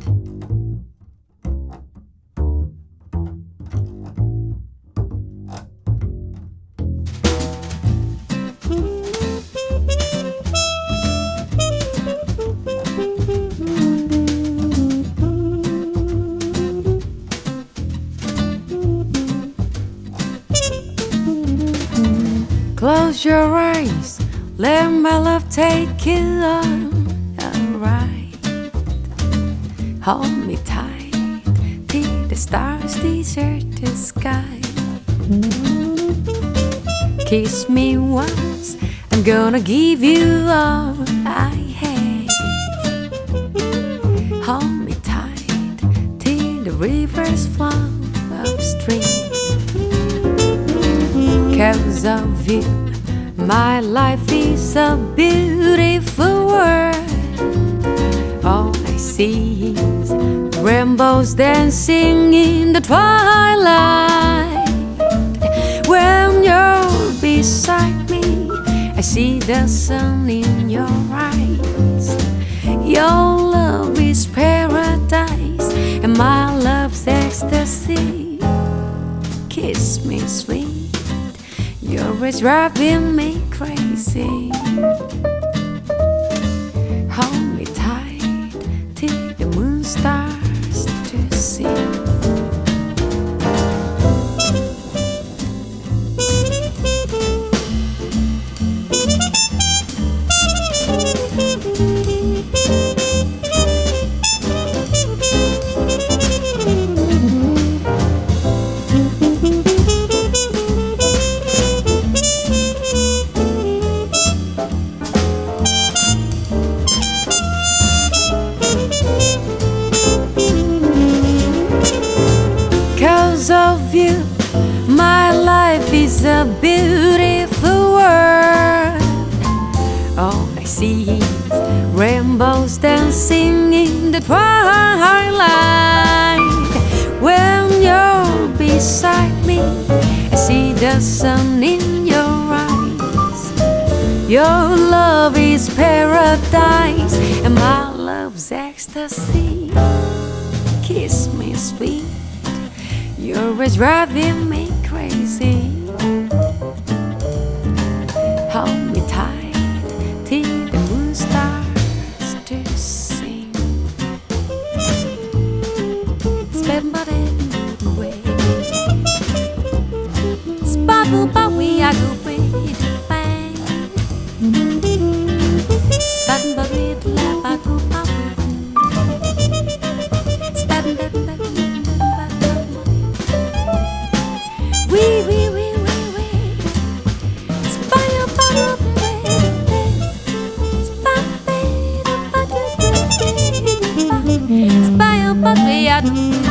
Close your eyes, let my love take you on a ride. Hold me tight till the stars desert the sky. Kiss me once, I'm gonna give you all I have. Hold me tight till the rivers flow upstream. 'Cause of you, my life is a beautiful world. All I see is rainbows dancing in the twilight. When you're beside me, I see the sun in your eyes. Your love is paradise, and my love's ecstasy. Kiss me sweet, you're always driving me crazy. Hold me tight till the moon starts to sing. Because of you, my life is a beautiful world. All I see is rainbows dancing in the twilight. When you're beside me, I see the sun in your eyes. Your love is paradise, and my love's ecstasy. Kiss me sweet, you're always driving me crazy. Hold me tight till the moon starts to sing. Spend my day away. Sparkle, but we are good with bang. Sparkle, but we laugh, I go power. Spy up, but we are